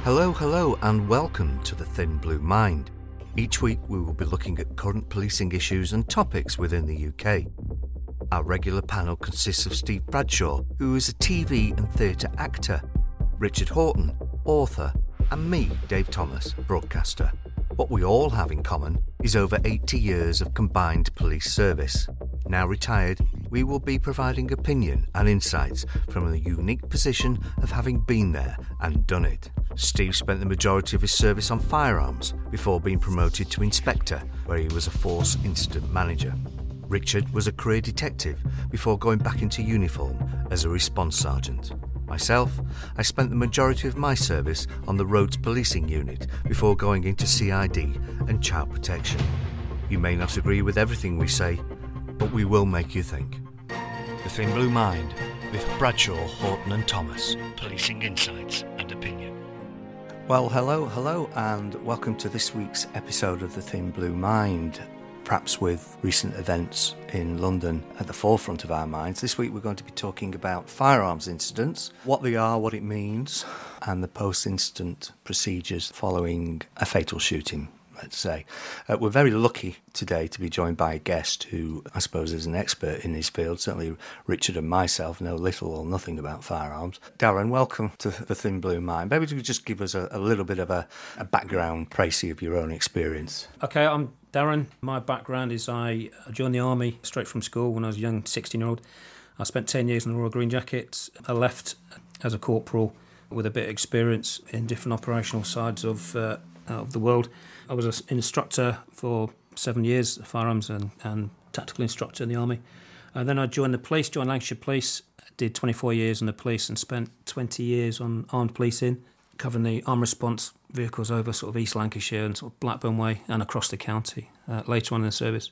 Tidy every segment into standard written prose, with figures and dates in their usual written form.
Hello, and welcome to The Thin Blue Mind. Each week we will be looking at current policing issues and topics within the UK. Our regular panel consists of Steve Bradshaw, who is a TV and theatre actor, Richard Horton, author, and me, Dave Thomas, broadcaster. What we all have in common is over 80 years of combined police service. Now retired, we will be providing opinion and insights from the unique position of having been there and done it. Steve spent the majority of his service on firearms before being promoted to inspector, where he was a force incident manager. Richard was a career detective before going back into uniform as a response sergeant. Myself, I spent the majority of my service on the Roads Policing Unit before going into CID and child protection. You may not agree with everything we say, but we will make you think. The Thin Blue Mind with Bradshaw, Horton and Thomas. Policing insights and opinion. Well, hello, and welcome to this week's episode of The Thin Blue Mind. Perhaps with recent events in London at the forefront of our minds, this week we're going to be talking about firearms incidents, what they are, what it means, and the post-incident procedures following a fatal shooting, let's say. We're very lucky today to be joined by a guest who I suppose is an expert in his field. Certainly Richard and myself know little or nothing about firearms. Darren, welcome to The Thin Blue Mind. Maybe you could just give us a little bit of a background précis of your own experience. Okay, I'm Darren. My background is I joined the army straight from school when I was a young 16-year-old. I spent 10 years in the Royal Green Jackets. I left as a corporal with a bit of experience in different operational sides of the world. I was an instructor for 7 years, firearms and tactical instructor in the army. And then I joined the police, joined Lancashire Police, did 24 years in the police and spent 20 years on armed policing, covering the armed response vehicles over sort of East Lancashire and sort of Blackburn Way and across the county later on in the service.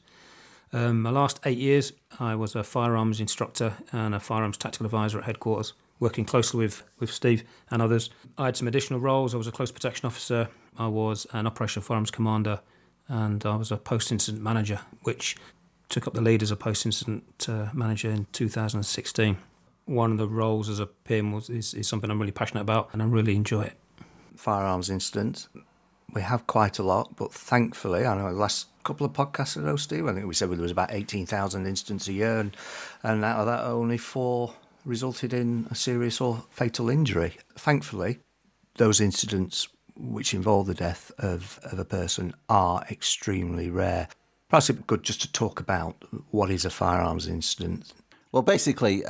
My last 8 years, I was a firearms instructor and a firearms tactical advisor at headquarters, working closely with Steve and others. I had some additional roles. I was a close protection officer, I was an operational firearms commander, and I was a post-incident manager, which took up the lead as a post-incident manager in 2016. One of the roles as a PM is something I'm really passionate about, and I really enjoy it. Firearms incidents, we have quite a lot, but thankfully, I know the last couple of podcasts ago, Steve, I think we said there was about 18,000 incidents a year, and out of that, only 4 resulted in a serious or fatal injury. Thankfully, those incidents which involve the death of a person are extremely rare. Perhaps it'd be good just to talk about what is a firearms incident. Well, basically,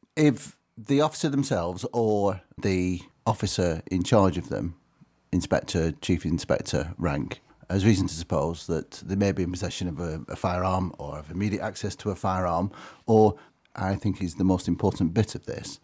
if the officer themselves or the officer in charge of them, inspector, chief inspector rank, has reason to suppose that they may be in possession of a firearm or have immediate access to a firearm, or, I think is the most important bit of this,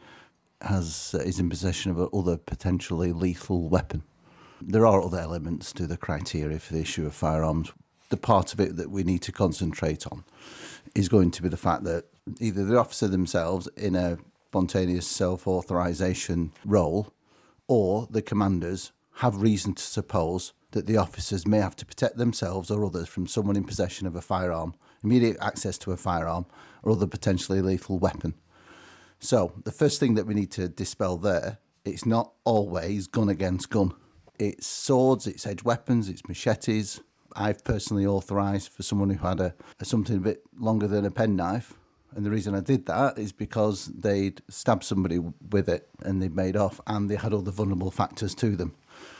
is in possession of another potentially lethal weapon. There are other elements to the criteria for the issue of firearms. The part of it that we need to concentrate on is going to be the fact that either the officer themselves in a spontaneous self-authorisation role or the commanders have reason to suppose that the officers may have to protect themselves or others from someone in possession of a firearm, immediate access to a firearm or other potentially lethal weapon. So the first thing that we need to dispel there, it's not always gun against gun. It's swords, it's edged weapons, it's machetes. I've personally authorised for someone who had something a bit longer than a penknife. And the reason I did that is because they'd stabbed somebody with it and they'd made off and they had other vulnerable factors to them.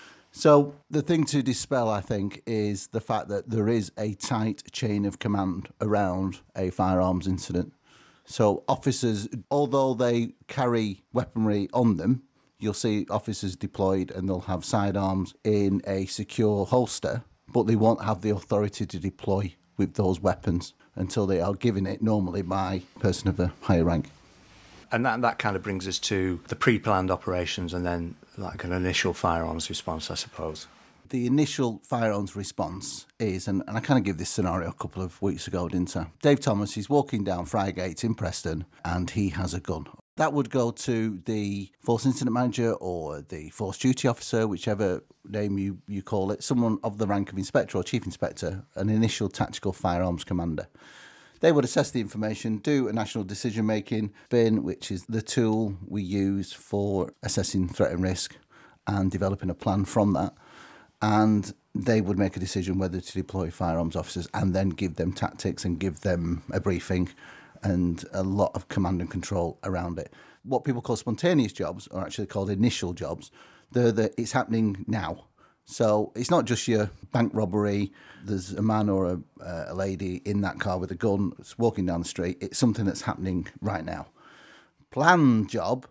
So the thing to dispel, I think, is the fact that there is a tight chain of command around a firearms incident. So officers, although they carry weaponry on them, you'll see officers deployed and they'll have sidearms in a secure holster, but they won't have the authority to deploy with those weapons until they are given it normally by a person of a higher rank. And that kind of brings us to the pre-planned operations and then like an initial firearms response, I suppose. The initial firearms response is, and I kind of gave this scenario a couple of weeks ago, didn't I? Dave Thomas is walking down Friargate in Preston and he has a gun. That would go to the force incident manager or the force duty officer, whichever name you call it, someone of the rank of inspector or chief inspector, an initial tactical firearms commander. They would assess the information, do a national decision-making bin, which is the tool we use for assessing threat and risk, and developing a plan from that. And they would make a decision whether to deploy firearms officers and then give them tactics and give them a briefing and a lot of command and control around it. What people call spontaneous jobs are actually called initial jobs. It's happening now. So it's not just your bank robbery, there's a man or a lady in that car with a gun walking down the street. It's something that's happening right now. Planned job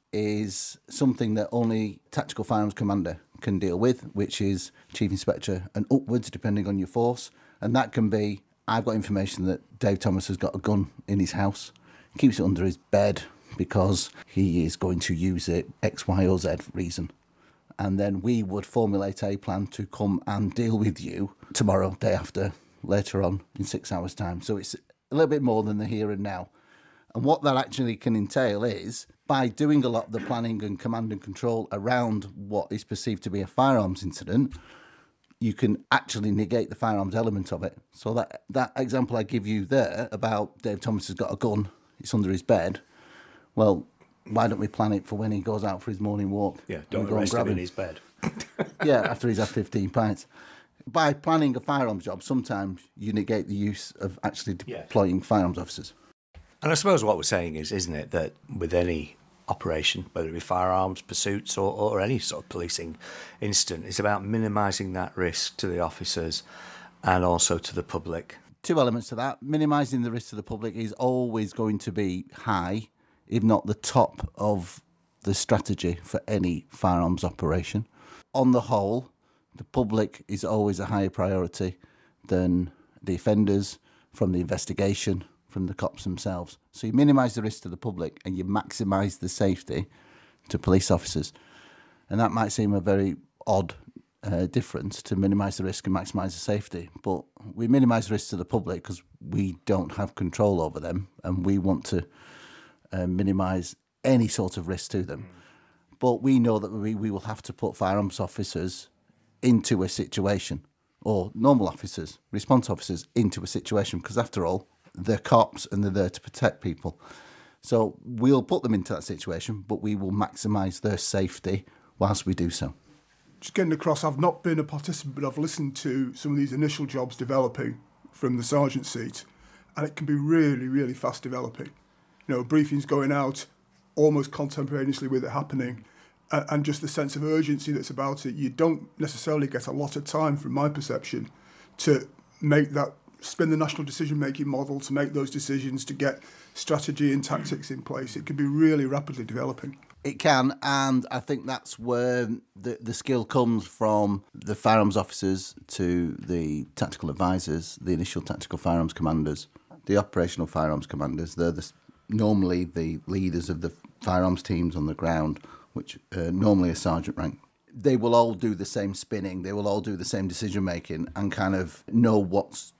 is something that only Tactical Firearms Commander can deal with, which is Chief Inspector and upwards, depending on your force. And that can be, I've got information that Dave Thomas has got a gun in his house. He keeps it under his bed because he is going to use it X, Y, or Z reason. And then we would formulate a plan to come and deal with you tomorrow, day after, later on, in 6 hours' time. So it's a little bit more than the here and now. And what that actually can entail is, by doing a lot of the planning and command and control around what is perceived to be a firearms incident, you can actually negate the firearms element of it. So that example I give you there about Dave Thomas has got a gun, it's under his bed, well, why don't we plan it for when he goes out for his morning walk? Yeah, don't arrest him in his bed. Yeah, after he's had 15 pints. By planning a firearms job, sometimes you negate the use of actually deploying firearms officers. And I suppose what we're saying is, isn't it, that with any operation, whether it be firearms, pursuits or any sort of policing incident, it's about minimising that risk to the officers and also to the public. Two elements to that. Minimising the risk to the public is always going to be high, if not the top of the strategy for any firearms operation. On the whole, the public is always a higher priority than the offenders from the investigation, from the cops themselves. So you minimise the risk to the public and you maximise the safety to police officers. And that might seem a very odd difference, to minimise the risk and maximise the safety. But we minimise risk to the public because we don't have control over them and we want to minimise any sort of risk to them. But we know that we will have to put firearms officers into a situation, or normal officers, response officers, into a situation, because after all, they're cops and they're there to protect people. So we'll put them into that situation, but we will maximise their safety whilst we do so. Just getting across, I've not been a participant, but I've listened to some of these initial jobs developing from the sergeant seat, and it can be really, really fast developing. You know, briefings going out almost contemporaneously with it happening, and just the sense of urgency that's about it. You don't necessarily get a lot of time, from my perception, to make that, spin the national decision-making model, to make those decisions, to get strategy and tactics in place. It can be really rapidly developing. It can, and I think that's where the skill comes from the firearms officers to the tactical advisors, the initial tactical firearms commanders, the operational firearms commanders. They're normally the leaders of the firearms teams on the ground, which normally are sergeant rank. They will all do the same spinning, they will all do the same decision making and kind of know what's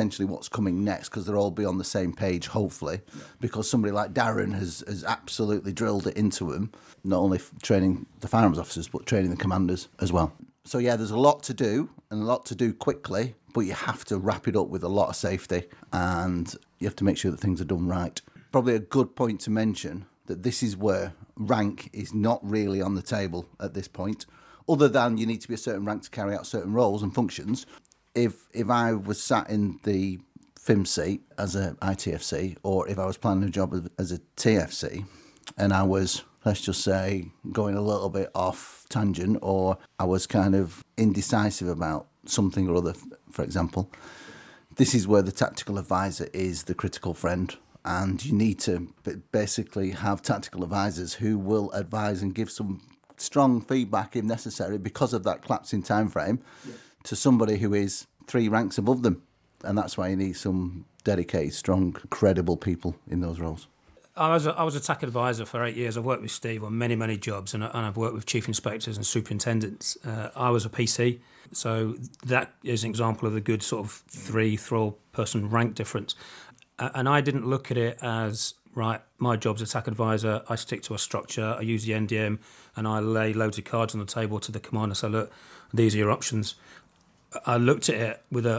coming next, because they'll all be on the same page, hopefully, because somebody like Darren has absolutely drilled it into them, not only training the firearms officers but training the commanders as well. So yeah, there's a lot to do and a lot to do quickly, but you have to wrap it up with a lot of safety and you have to make sure that things are done right. Probably a good point to mention that this is where rank is not really on the table at this point, other than you need to be a certain rank to carry out certain roles and functions. If I was sat in the FIM seat as a ITFC, or if I was planning a job as a TFC, and I was, let's just say, going a little bit off tangent, or I was kind of indecisive about something or other, for example, this is where the tactical advisor is the critical friend. And you need to basically have tactical advisors who will advise and give some strong feedback if necessary, because of that collapsing time frame, to somebody who is 3 ranks above them. And that's why you need some dedicated, strong, credible people in those roles. I was a TAC advisor for 8 years. I've worked with Steve on many, many jobs, and I've worked with chief inspectors and superintendents. I was a PC, so that is an example of the good sort of 3-person rank difference. And I didn't look at it as, right, my job's a TAC advisor, I stick to a structure, I use the NDM, and I lay loads of cards on the table to the commander, so look, these are your options. I looked at it with a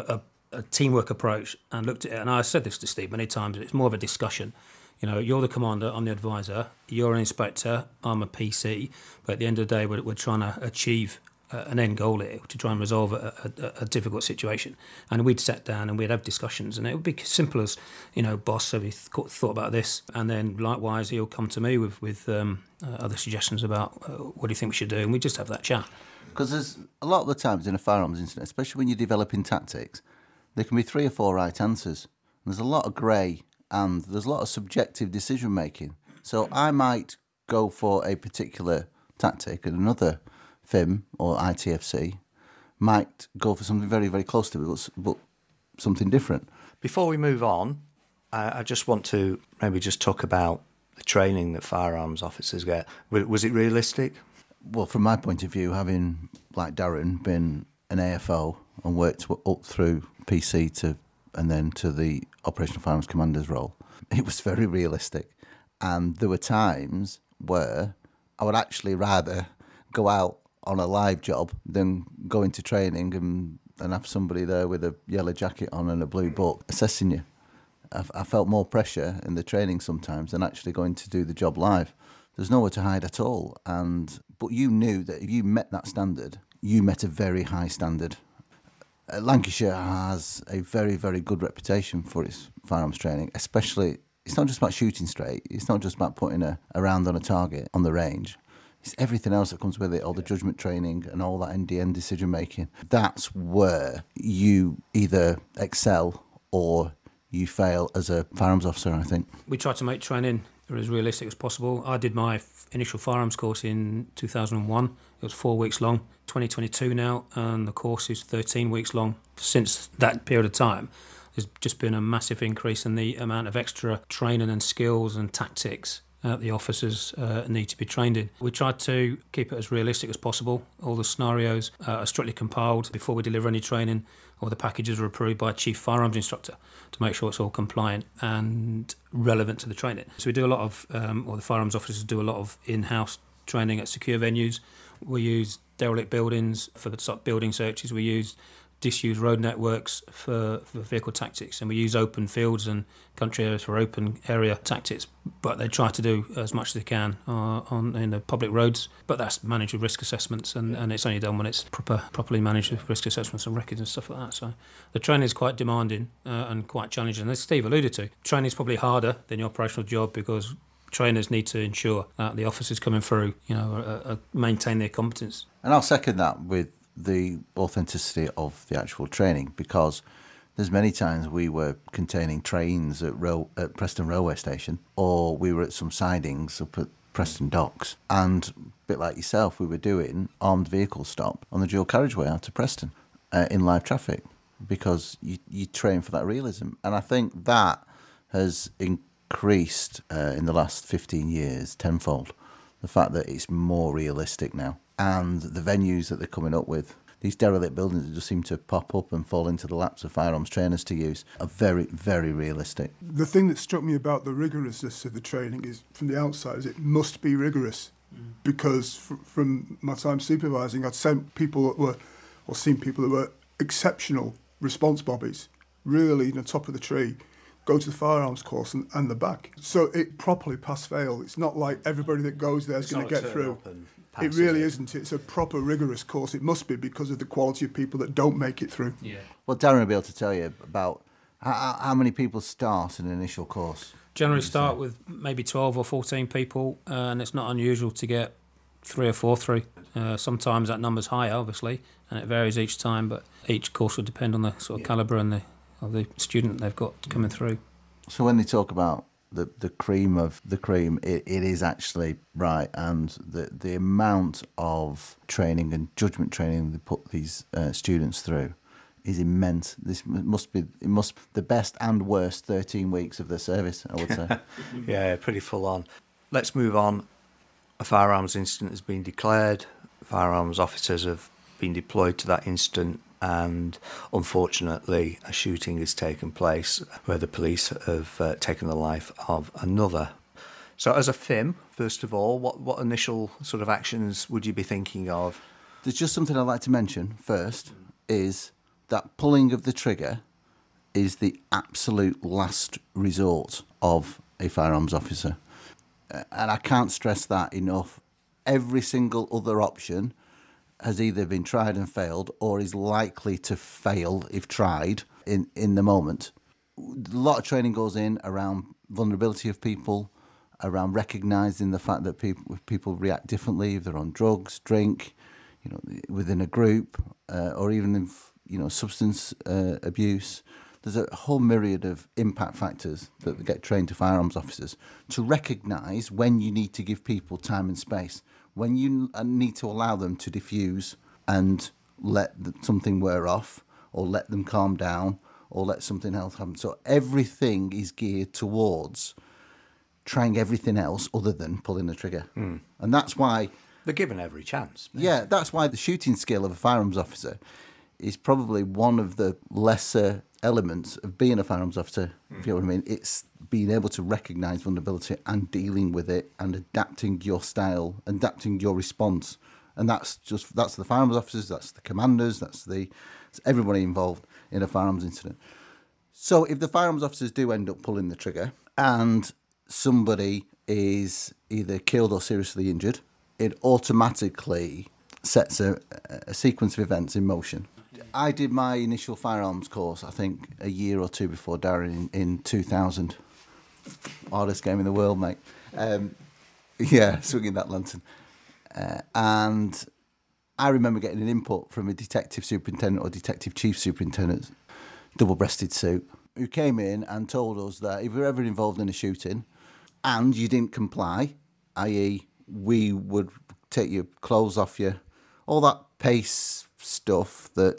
a teamwork approach and looked at it, and I said this to Steve many times, it's more of a discussion. You know, you're the commander, I'm the advisor, you're an inspector, I'm a PC, but at the end of the day, we're trying to achieve an end goal here, to try and resolve a difficult situation. And we'd sit down and we'd have discussions, and it would be simple as, you know, boss, have you thought about this? And then likewise, he'll come to me with other suggestions about what do you think we should do, and we just have that chat. Because there's a lot of the times in a firearms incident, especially when you're developing tactics, there can be 3 or 4 right answers. And there's a lot of grey and there's a lot of subjective decision making. So I might go for a particular tactic and another FIM or ITFC might go for something very, very close to it, but something different. Before we move on, I just want to maybe just talk about the training that firearms officers get. Was it realistic? Well, from my point of view, having, like Darren, been an AFO and worked up through PC and then to the Operational Firearms Commander's role, it was very realistic. And there were times where I would actually rather go out on a live job than go into training and have somebody there with a yellow jacket on and a blue book assessing you. I felt more pressure in the training sometimes than actually going to do the job live. There's nowhere to hide at all. But you knew that if you met that standard, you met a very high standard. Lancashire has a very, very good reputation for its firearms training, especially, it's not just about shooting straight, it's not just about putting a round on a target on the range. It's everything else that comes with it, all the judgment training and all that NDN decision making. That's where you either excel or you fail as a firearms officer, I think. We try to make training as realistic as possible. I did my initial firearms course in 2001. It was 4 weeks long. 2022 now, and the course is 13 weeks long. Since that period of time, there's just been a massive increase in the amount of extra training and skills and tactics the officers need to be trained in. We try to keep it as realistic as possible. All the scenarios are strictly compiled before we deliver any training, or the packages are approved by a chief firearms instructor to make sure it's all compliant and relevant to the training. So we do a lot of, or the firearms officers do a lot of in-house training at secure venues. We use derelict buildings for the building searches. We use disused road networks for vehicle tactics, and we use open fields and country areas for open area tactics, but they try to do as much as they can in the public roads, but that's managed with risk assessments, and it's only done when it's properly managed with risk assessments and records and stuff like that. So the training is quite demanding and quite challenging. As Steve alluded to, training is probably harder than your operational job because trainers need to ensure that the officers coming through, maintain their competence. And I'll second that with the authenticity of the actual training, because there's many times we were containing trains at Preston railway station, or we were at some sidings up at Preston docks, and a bit like yourself, we were doing armed vehicle stop on the dual carriageway out to Preston in live traffic, because you train for that realism. And I think that has increased in the last 15 years tenfold, the fact that it's more realistic now. And the venues that they're coming up with, these derelict buildings that just seem to pop up and fall into the laps of firearms trainers to use, are very, very realistic. The thing that struck me about the rigorousness of the training is, from the outside, is it must be rigorous. Because from my time supervising, I'd sent people that were, or seen people that were exceptional response bobbies, really top of the tree, go to the firearms course and the back. So it properly pass-fail. It's not like everybody that goes there is going to get through. It really isn't. It's a proper rigorous course. It must be, because of the quality of people that don't make it through. Yeah. Well, Darren will be able to tell you about how many people start an initial course. Generally start with maybe 12 or 14 people, and it's not unusual to get 3 or 4 through. Sometimes that number's higher, obviously, and it varies each time, but each course will depend on the sort of calibre and the student they've got coming through. So when they talk about the cream of the cream, it is actually right, and the amount of training and judgment training they put these students through is immense. This must be the best and worst 13 weeks of their service, I would say. Yeah, pretty full on. Let's move on. A firearms incident has been declared. Firearms officers have been deployed to that incident, and unfortunately a shooting has taken place where the police have taken the life of another. So as a FIM, first of all, what initial sort of actions would you be thinking of? There's just something I'd like to mention first, is that pulling of the trigger is the absolute last resort of a firearms officer. And I can't stress that enough. Every single other option has either been tried and failed or is likely to fail if tried in the moment. A lot of training goes in around vulnerability of people, around recognising the fact that people react differently if they're on drugs, drink, within a group, or even if, substance abuse. There's a whole myriad of impact factors that get trained to firearms officers to recognise when you need to give people time and space, when you need to allow them to diffuse and let something wear off, or let them calm down, or let something else happen. So everything is geared towards trying everything else other than pulling the trigger. And that's why... They're given every chance. Yeah, that's why the shooting skill of a firearms officer is probably one of the lesser elements of being a firearms officer, if you know what I mean. It's being able to recognise vulnerability and dealing with it and adapting your style, adapting your response. And that's the firearms officers, that's the commanders, that's everybody involved in a firearms incident. So if the firearms officers do end up pulling the trigger and somebody is either killed or seriously injured, it automatically sets a sequence of events in motion. I did my initial firearms course, I think, a year or two before Darren in 2000. Hardest game in the world, mate. Swinging that lantern. And I remember getting an input from a detective superintendent or detective chief superintendent, double-breasted suit, who came in and told us that if we were ever involved in a shooting and you didn't comply, i.e. we would take your clothes off you, all that pace stuff that,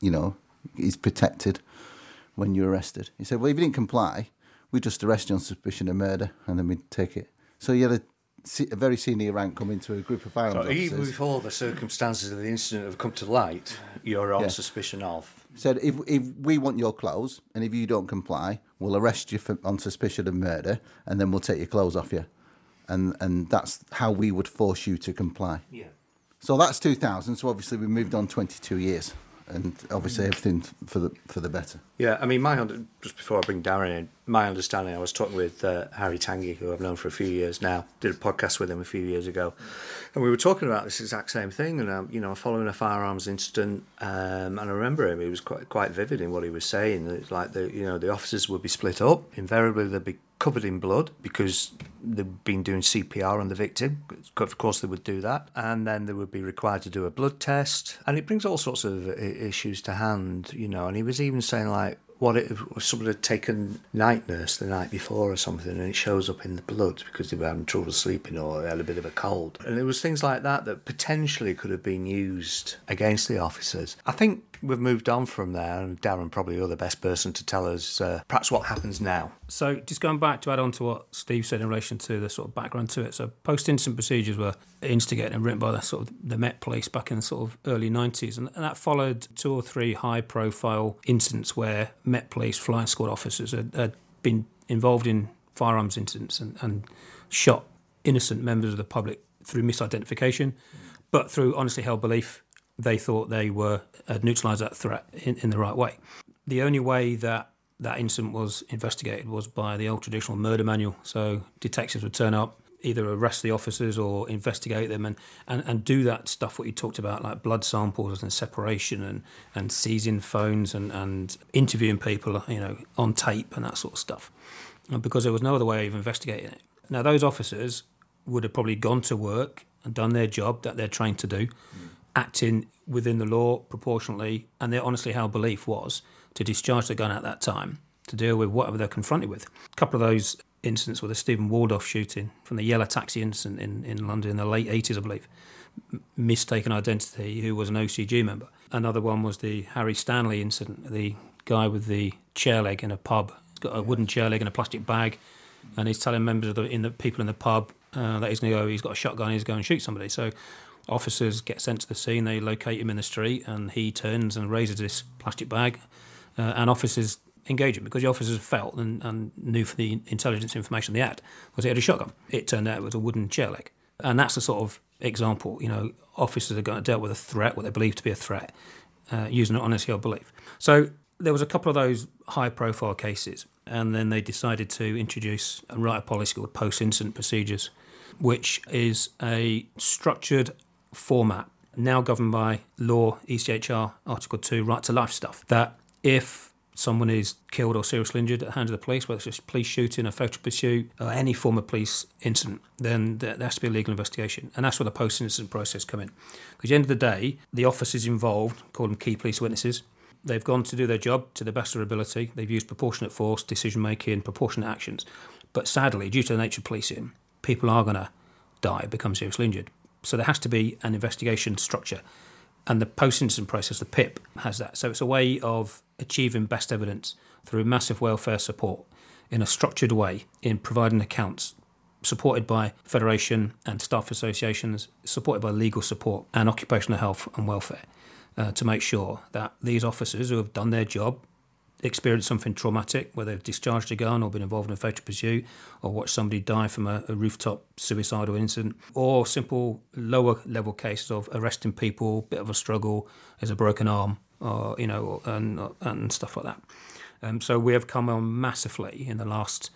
is protected when you're arrested. He said, well, if you didn't comply, we'd just arrest you on suspicion of murder and then we'd take it. So you had a very senior rank come into a group of firearms officers. Even before the circumstances of the incident have come to light, you're on suspicion of. Said, if we want your clothes and if you don't comply, we'll arrest you on suspicion of murder and then we'll take your clothes off you. And that's how we would force you to comply. Yeah. So that's 2000. So obviously we moved on 22 years, and obviously everything for the better. Yeah, I mean, just before I bring Darren in, my understanding, I was talking with Harry Tanguy, who I've known for a few years now. Did a podcast with him a few years ago, and we were talking about this exact same thing. And following a firearms incident, and I remember him. He was quite vivid in what he was saying. It's like the officers would be split up. Invariably, they'd be covered in blood because they'd been doing CPR on the victim. Of course, they would do that. And then they would be required to do a blood test. And it brings all sorts of issues to hand, And he was even saying, like, what if someone had taken night nurse the night before or something and it shows up in the blood because they were having trouble sleeping or they had a bit of a cold. And there was things like that potentially could have been used against the officers. I think we've moved on from there, and Darren probably you're the best person to tell us perhaps what happens now. So just going back to add on to what Steve said in relation to the sort of background to it. So post-incident procedures were instigated and written by the Met Police back in the sort of early 90s. And that followed 2 or 3 high-profile incidents where Met Police flying squad officers had been involved in firearms incidents and shot innocent members of the public through misidentification, but through honestly held belief. They thought they had neutralised that threat in the right way. The only way that incident was investigated was by the old traditional murder manual. So detectives would turn up, either arrest the officers or investigate them and do that stuff what you talked about, like blood samples and separation and seizing phones and interviewing people, on tape and that sort of stuff. And because there was no other way of investigating it. Now, those officers would have probably gone to work and done their job that they're trained to do, acting within the law proportionately, and their honestly held belief was to discharge the gun at that time to deal with whatever they're confronted with. A couple of those incidents were the Stephen Waldorf shooting from the yellow taxi incident in London in the late 80s, I believe. Mistaken identity, who was an OCG member. Another one was the Harry Stanley incident, the guy with the chair leg in a pub. He's got a wooden chair leg in a plastic bag, and he's telling members of the people in the pub that he's going to go, he's got a shotgun, he's going to shoot somebody. So officers get sent to the scene, they locate him in the street, and he turns and raises this plastic bag, and officers engage him because the officers felt and knew from the intelligence information they had was he had a shotgun. It turned out it was a wooden chair leg. And that's the sort of example, officers are going to deal with a threat, what they believe to be a threat, using an honest held belief. So there was a couple of those high-profile cases, and then they decided to introduce and write a policy called post-incident procedures, which is a structured format now governed by law, ECHR, Article 2, right to life stuff, that if someone is killed or seriously injured at the hands of the police, whether it's just police shooting, a fatal pursuit, or any form of police incident, then there has to be a legal investigation. And that's where the post-incident process come in. Because at the end of the day, the officers involved, call them key police witnesses, they've gone to do their job to the best of their ability. They've used proportionate force, decision-making, proportionate actions. But sadly, due to the nature of policing, people are going to die, become seriously injured. So there has to be an investigation structure. And the post-incident process, the PIP, has that. So it's a way of achieving best evidence through massive welfare support in a structured way, in providing accounts, supported by Federation and staff associations, supported by legal support and occupational health and welfare, to make sure that these officers who have done their job, experienced something traumatic, whether they've discharged a gun or been involved in a fatal pursuit or watched somebody die from a rooftop suicidal incident, or simple lower level cases of arresting people, bit of a struggle, there's a broken arm, or and stuff like that. So we have come on massively in the last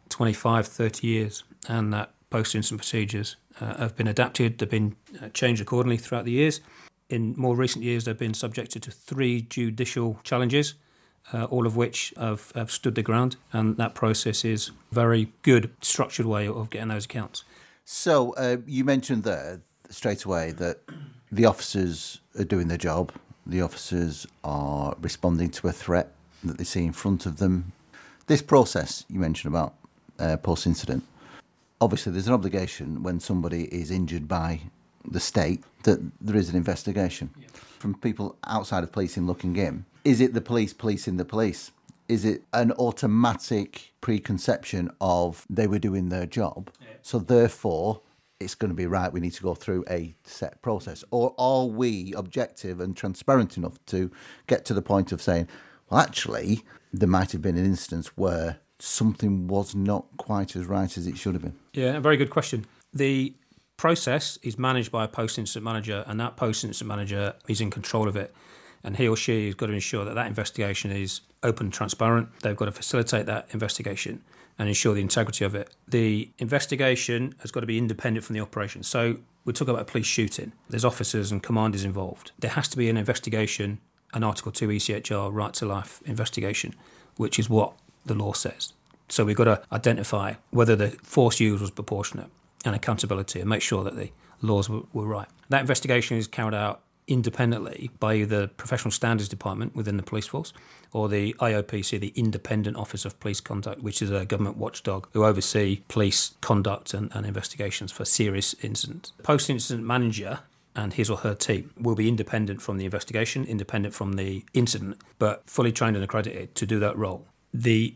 25, 30 years, and that post-incident procedures have been adapted, they've been changed accordingly throughout the years. In more recent years, they've been subjected to 3 judicial challenges, all of which have stood the ground, and that process is a very good, structured way of getting those accounts. So you mentioned there straight away that the officers are doing their job, the officers are responding to a threat that they see in front of them. This process you mentioned about post-incident, obviously there's an obligation when somebody is injured by the state that there is an investigation. Yeah. From people outside of policing looking in, is it the police policing the police? Is it an automatic preconception of they were doing their job, so therefore it's going to be right, we need to go through a set process? Or are we objective and transparent enough to get to the point of saying, well, actually, there might have been an instance where something was not quite as right as it should have been? Yeah, a very good question. The process is managed by a post-incident manager, and that post-incident manager is in control of it. And he or she has got to ensure that that investigation is open and transparent. They've got to facilitate that investigation and ensure the integrity of it. The investigation has got to be independent from the operation. So we're talking about a police shooting. There's officers and commanders involved. There has to be an investigation, an Article 2 ECHR right to life investigation, which is what the law says. So we've got to identify whether the force used was proportionate and accountability, and make sure that the laws were right. That investigation is carried out independently by either the Professional Standards Department within the police force or the IOPC, the Independent Office of Police Conduct, which is a government watchdog who oversee police conduct and investigations for serious incidents. The post-incident manager and his or her team will be independent from the investigation, independent from the incident, but fully trained and accredited to do that role. The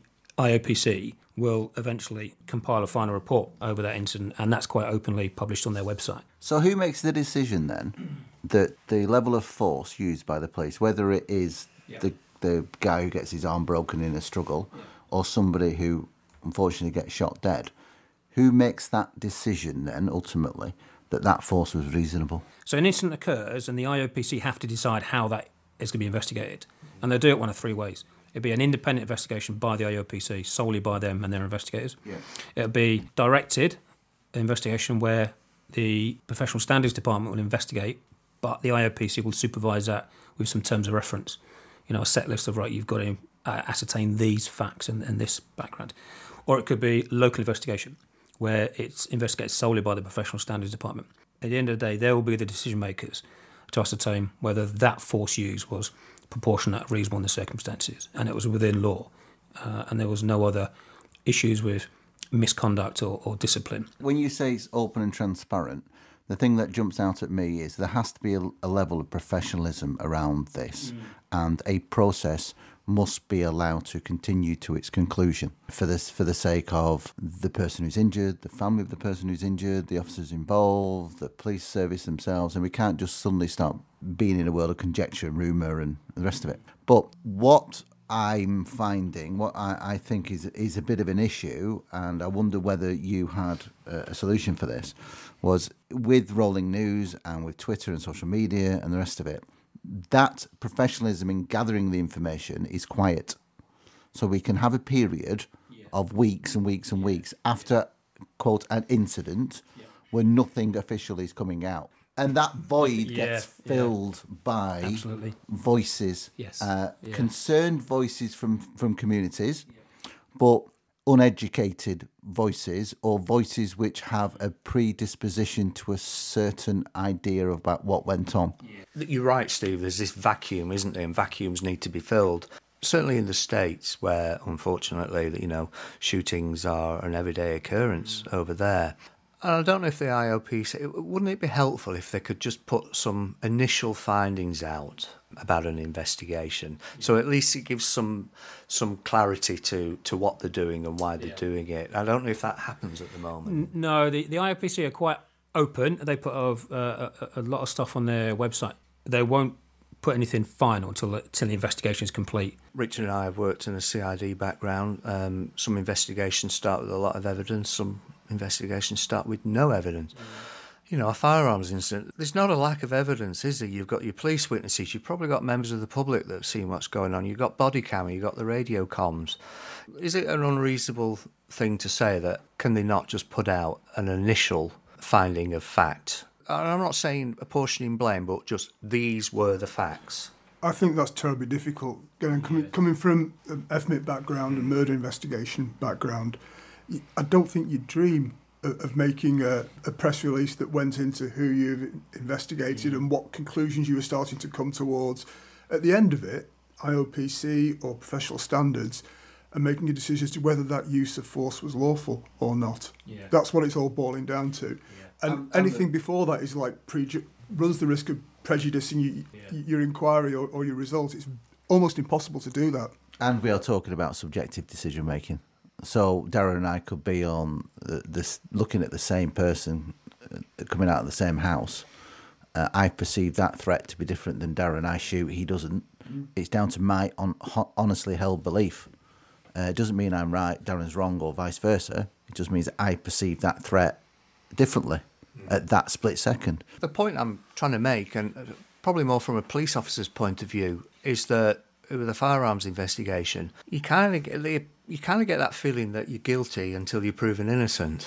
IOPC will eventually compile a final report over that incident, and that's quite openly published on their website. So who makes the decision then that the level of force used by the police, whether it is the guy who gets his arm broken in a struggle or somebody who unfortunately gets shot dead, who makes that decision then ultimately that force was reasonable? So an incident occurs and the IOPC have to decide how that is going to be investigated, and they'll do it one of 3 ways. It'd be an independent investigation by the IOPC, solely by them and their investigators. Yeah. It'll be directed investigation where the Professional Standards Department will investigate, but the IOPC will supervise that with some terms of reference. You know, a set list of, right, you've got to ascertain these facts and this background. Or it could be local investigation, where it's investigated solely by the Professional Standards Department. At the end of the day, they will be the decision makers to ascertain whether that force used was proportionate, reasonable in the circumstances, and it was within law, and there was no other issues with misconduct or discipline. When you say it's open and transparent, the thing that jumps out at me is there has to be a level of professionalism around this, and a process must be allowed to continue to its conclusion for the sake of the person who's injured, the family of the person who's injured, the officers involved, the police service themselves, and we can't just suddenly start being in a world of conjecture and rumour and the rest of it. But what I'm finding, what I think is a bit of an issue, and I wonder whether you had a solution for this, was with rolling news and with Twitter and social media and the rest of it, that professionalism in gathering the information is quiet. So we can have a period of weeks and weeks and weeks after, quote, an incident where nothing official is coming out. And that void gets filled by Absolutely. voices, Yes. concerned voices from communities, but uneducated voices, or voices which have a predisposition to a certain idea about what went on. You're right, Steve. There's this vacuum, isn't there? And vacuums need to be filled. Certainly in the States, where unfortunately, shootings are an everyday occurrence over there. And I don't know if the IOPC, wouldn't it be helpful if they could just put some initial findings out about an investigation? So at least it gives some clarity to what they're doing and why they're doing it. I don't know if that happens at the moment. No, the IOPC are quite open. They put a lot of stuff on their website. They won't put anything final until the investigation is complete. Richard and I have worked in a CID background. Some investigations start with a lot of evidence, some investigations start with no evidence. A firearms incident, there's not a lack of evidence, is there? You've got your police witnesses, you've probably got members of the public that have seen what's going on, you've got body cam, you've got the radio comms. Is it an unreasonable thing to say that can they not just put out an initial finding of fact? And I'm not saying apportioning blame, but just these were the facts. I think that's terribly difficult. Coming from an FMIT background and murder investigation background, I don't think you'd dream of making a press release that went into who you've investigated and what conclusions you were starting to come towards. At the end of it, IOPC or professional standards are making a decision as to whether that use of force was lawful or not. Yeah. That's what it's all boiling down to. Yeah. And anything before that is like runs the risk of prejudicing your inquiry or your results. It's almost impossible to do that. And we are talking about subjective decision making. So Darren and I could be on this, looking at the same person coming out of the same house. I perceive that threat to be different than Darren. I shoot, he doesn't. It's down to my honestly held belief. It doesn't mean I'm right, Darren's wrong, or vice versa. It just means I perceive that threat differently at that split second. The point I'm trying to make, and probably more from a police officer's point of view, is that with a firearms investigation, you kind of get that feeling that you're guilty until you're proven innocent.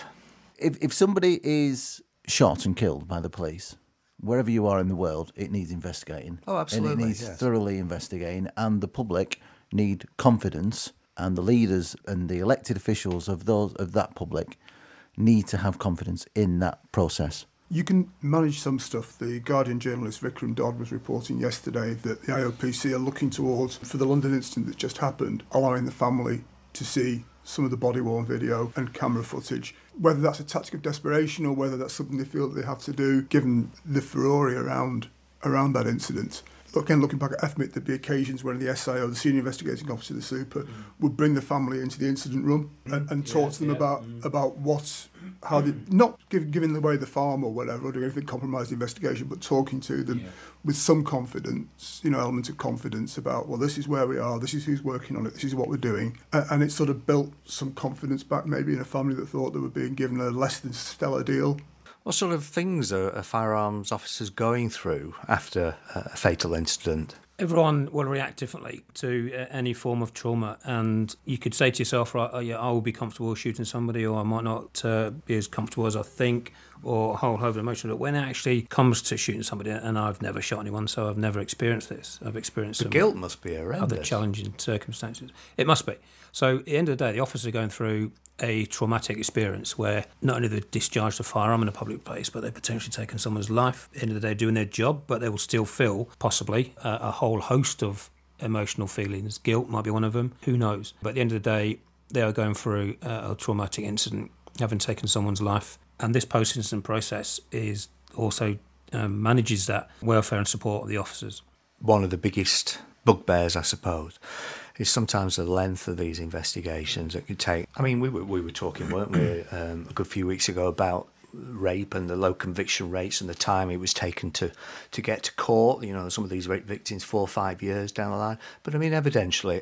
If somebody is shot and killed by the police, wherever you are in the world, it needs investigating. Oh, absolutely. And it needs thoroughly investigating, and the public need confidence, and the leaders and the elected officials of that public need to have confidence in that process. You can manage some stuff. The Guardian journalist Vikram Dodd was reporting yesterday that the IOPC are looking towards, for the London incident that just happened, allowing the family to see some of the body-worn video and camera footage. Whether that's a tactic of desperation or whether that's something they feel that they have to do, given the furore around that incident. Again, looking back at FMIT, there'd be occasions when the SIO, the Senior Investigating Officer, the Super, would bring the family into the incident room and talk to them about how they, not giving away the farm or whatever, or doing anything to compromise the investigation, but talking to them with some confidence, element of confidence about, well, this is where we are, this is who's working on it, this is what we're doing. And it sort of built some confidence back maybe in a family that thought they were being given a less than stellar deal. What sort of things are firearms officers going through after a fatal incident? Everyone will react differently to any form of trauma, and you could say to yourself, right, I will be comfortable shooting somebody, or I might not be as comfortable as I think, or a whole host of emotion. But when it actually comes to shooting somebody, and I've never shot anyone, so I've never experienced this. I've experienced the guilt must be horrendous. Other challenging circumstances. It must be. So at the end of the day, the officers are going through a traumatic experience where not only they've discharged a firearm in a public place, but they've potentially taken someone's life. At the end of the day, doing their job, but they will still feel possibly a whole host of emotional feelings. Guilt might be one of them. Who knows? But at the end of the day, they are going through a traumatic incident, having taken someone's life. And this post-incident process is also manages that welfare and support of the officers. One of the biggest bugbears, I suppose, is sometimes the length of these investigations. It could take. I mean, we were talking, weren't we, a good few weeks ago about rape and the low conviction rates and the time it was taken to get to court. Some of these rape victims 4 or 5 years down the line. But I mean, evidentially,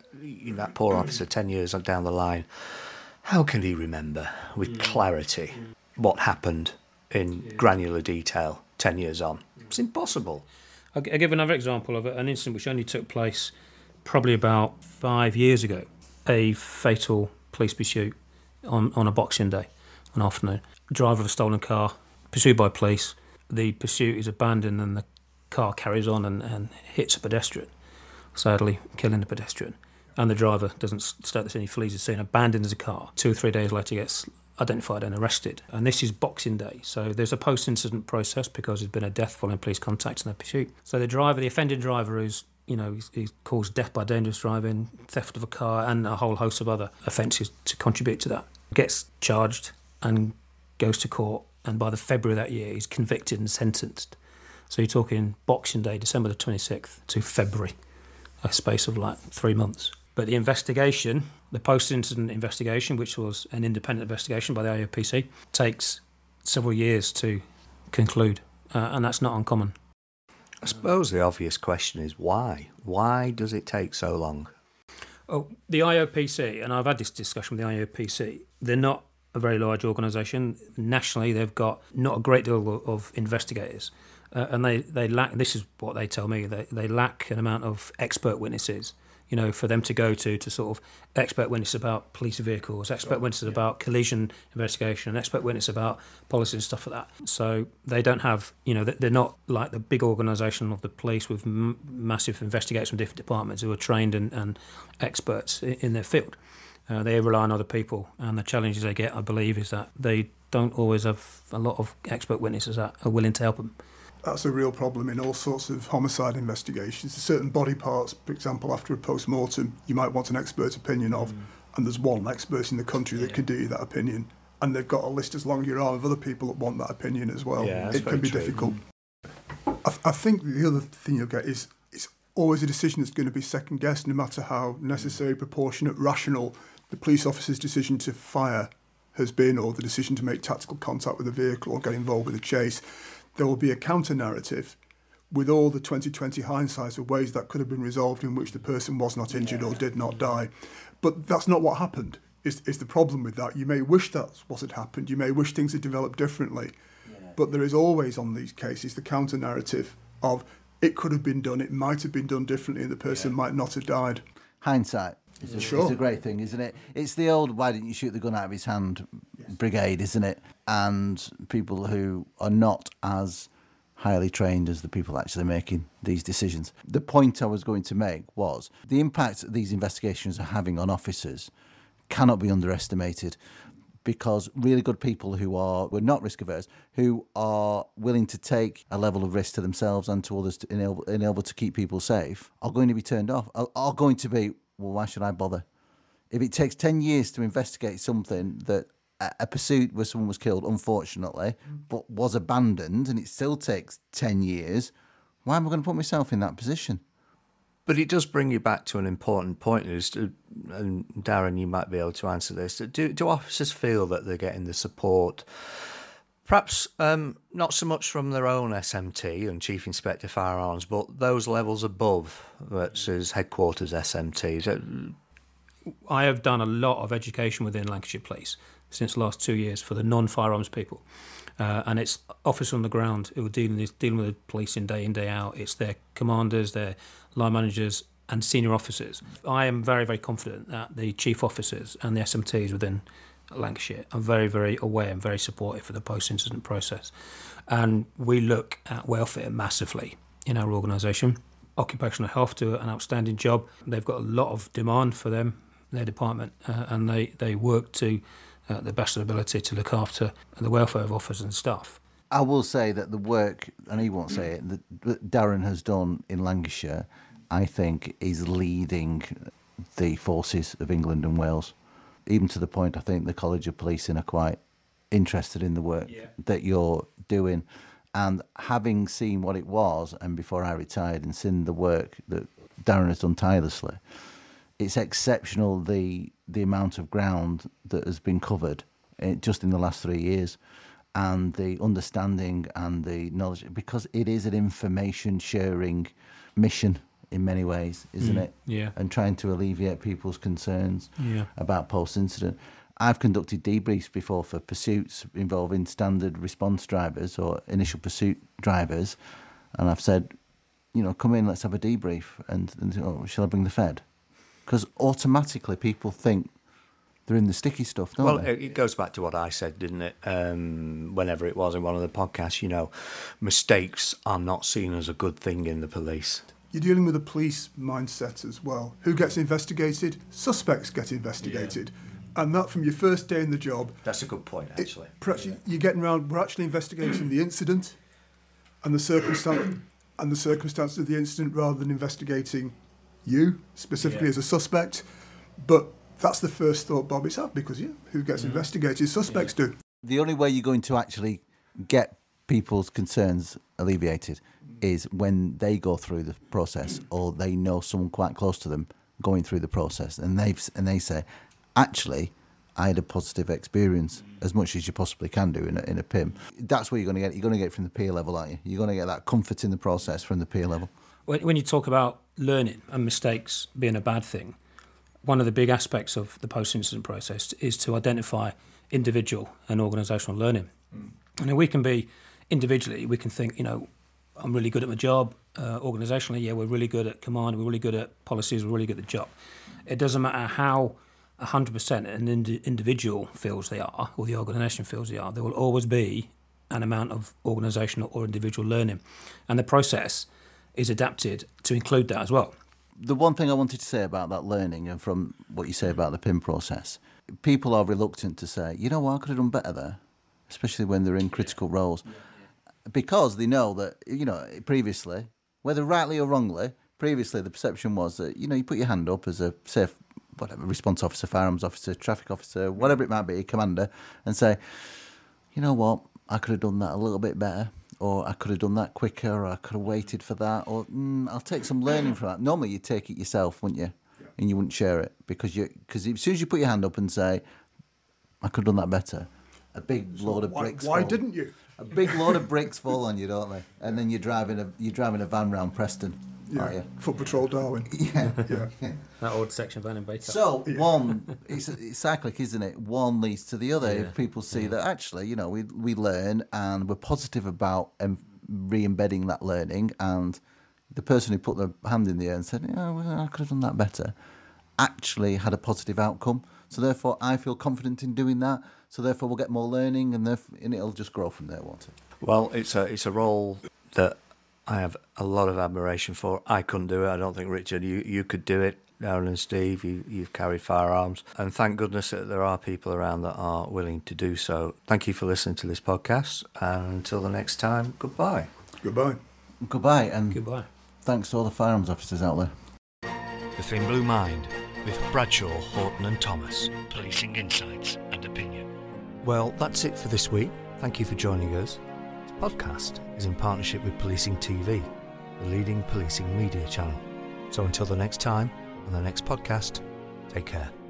that poor officer 10 years down the line, how can he remember with clarity what happened in granular detail 10 years on? It's impossible. I'll give another example of an incident which only took place probably about 5 years ago. A fatal police pursuit on a Boxing Day, an afternoon. Driver of a stolen car, pursued by police. The pursuit is abandoned and the car carries on and hits a pedestrian, sadly killing the pedestrian. And the driver doesn't stay at the scene, he flees the scene, abandons the car. 2 or 3 days later gets identified and arrested. And this is Boxing Day, so there's a post-incident process because there's been a death following police contact and a pursuit. So the offending driver he's caused death by dangerous driving, theft of a car, and a whole host of other offences to contribute to that. Gets charged and goes to court, and by the February of that year, he's convicted and sentenced. So you're talking Boxing Day, December the 26th, to February, a space of like 3 months. But the investigation, the post-incident investigation, which was an independent investigation by the IOPC, takes several years to conclude, and that's not uncommon. I suppose the obvious question is why? Why does it take so long? Oh, the IOPC, and I've had this discussion with the IOPC, they're not a very large organisation. Nationally, they've got not a great deal of investigators. And they lack, this is what they tell me, they lack an amount of expert witnesses, for them to go to sort of expert witness about police vehicles, expert witnesses about collision investigation, expert witness about policy and stuff like that. So they don't have, they're not like the big organisation of the police with massive investigators from different departments who are trained and experts in their field. They rely on other people, and the challenges they get, I believe, is that they don't always have a lot of expert witnesses that are willing to help them. That's a real problem in all sorts of homicide investigations. There's certain body parts, for example, after a post-mortem, you might want an expert opinion of, and there's one expert in the country that can do you that opinion. And they've got a list as long as your arm of other people that want that opinion as well. Yeah, it can be difficult. I think the other thing you'll get is it's always a decision that's going to be second-guessed, no matter how necessary, proportionate, rational the police officer's decision to fire has been, or the decision to make tactical contact with a vehicle or get involved with a chase. There will be a counter-narrative with all the 20/20 hindsight of ways that could have been resolved in which the person was not injured or did not die. But that's not what happened, is the problem with that. You may wish that's what had happened. You may wish things had developed differently. But there is always, on these cases, the counter-narrative of it could have been done, it might have been done differently, and the person might not have died. Hindsight is a great thing, isn't it? It's the old "why didn't you shoot the gun out of his hand" brigade, isn't it? And people who are not as highly trained as the people actually making these decisions. The point I was going to make was the impact that these investigations are having on officers cannot be underestimated, because really good people who are not risk averse, who are willing to take a level of risk to themselves and to others to enable to keep people safe, are going to be turned off, are going to be, well, why should I bother? If it takes 10 years to investigate something that a pursuit where someone was killed, unfortunately, but was abandoned, and it still takes 10 years, why am I going to put myself in that position? But it does bring you back to an important point, and Darren, you might be able to answer this. Do officers feel that they're getting the support, perhaps not so much from their own SMT and Chief Inspector Firearms, but those levels above, such as headquarters SMTs? I have done a lot of education within Lancashire Police since the last 2 years for the non-firearms people. And it's officers on the ground who are dealing with the police in, day out. It's their commanders, their line managers and senior officers. I am very, very confident that the chief officers and the SMTs within Lancashire are very, very aware and very supportive of the post-incident process. And we look at welfare massively in our organisation. Occupational health do an outstanding job. They've got a lot of demand for their department, and they work to the best of their ability to look after the welfare of officers and staff. I will say that the work, and he won't say it, that Darren has done in Lancashire, I think, is leading the forces of England and Wales. Even to the point, I think the College of Policing are quite interested in the work that you're doing. And having seen what it was, and before I retired, and seen the work that Darren has done tirelessly, it's exceptional the amount of ground that has been covered just in the last 3 years, and the understanding and the knowledge, because it is an information sharing mission in many ways, isn't it? Yeah. And trying to alleviate people's concerns about post-incident. I've conducted debriefs before for pursuits involving standard response drivers or initial pursuit drivers, and I've said, come in, let's have a debrief, and shall I bring the Fed? Because automatically people think they're in the sticky stuff, don't they? Well, it goes back to what I said, didn't it? Whenever it was in one of the podcasts, mistakes are not seen as a good thing in the police. You're dealing with a police mindset as well. Who gets investigated? Suspects get investigated. Yeah. And that from your first day in the job. That's a good point, actually. You're getting around, we're actually investigating the incident and the circumstances of the incident rather than investigating you specifically as a suspect. But that's the first thought Bobby's had, because who gets investigated? Suspects do. The only way you're going to actually get people's concerns alleviated is when they go through the process, or they know someone quite close to them going through the process, and they say, actually, I had a positive experience, as much as you possibly can do in a PIM. That's where you're going to get. You're going to get it from the peer level, aren't you? You're going to get that comfort in the process from the peer level. When you talk about learning and mistakes being a bad thing, one of the big aspects of the post-incident process is to identify individual and organisational learning. And we can be individually, we can think, I'm really good at my job. Organisationally, we're really good at command, we're really good at policies, we're really good at the job. It doesn't matter how 100% an individual feels they are, or the organisation feels they are, there will always be an amount of organisational or individual learning. And the process is adapted to include that as well. The one thing I wanted to say about that learning, and from what you say about the PIM process, people are reluctant to say, you know what, I could have done better there, especially when they're in critical roles. Because they know that, previously, whether rightly or wrongly, previously the perception was that, you put your hand up as a safe, response officer, firearms officer, traffic officer, whatever it might be, commander, and say, you know what, I could have done that a little bit better, or I could have done that quicker, or I could have waited for that, or I'll take some learning from that. Normally you'd take it yourself, wouldn't you? Yeah. And you wouldn't share it, because as soon as you put your hand up and say, I could have done that better, a big load of bricks Why fall. Didn't you? A big load of bricks fall on you, don't they? And then you're driving a van round Preston, aren't you? Foot Patrol Darwin. Yeah. That old section van in Baker. So it's cyclic, isn't it? One leads to the other. If people see that actually, we learn and we're positive about re-embedding that learning, and the person who put their hand in the air and said, I could have done that better, actually had a positive outcome. So therefore, I feel confident in doing that. So therefore, we'll get more learning, and it'll just grow from there, won't it? Well, it's a role that I have a lot of admiration for. I couldn't do it. I don't think, Richard, you could do it. Darren and Steve, you've carried firearms. And thank goodness that there are people around that are willing to do so. Thank you for listening to this podcast. And until the next time, goodbye. Goodbye. Goodbye. And goodbye. Thanks to all the firearms officers out there. The Thin Blue Mind with Bradshaw, Horton and Thomas. Policing insights and opinion. Well, that's it for this week. Thank you for joining us. This podcast is in partnership with Policing TV, the leading policing media channel. So until the next time, on the next podcast, take care.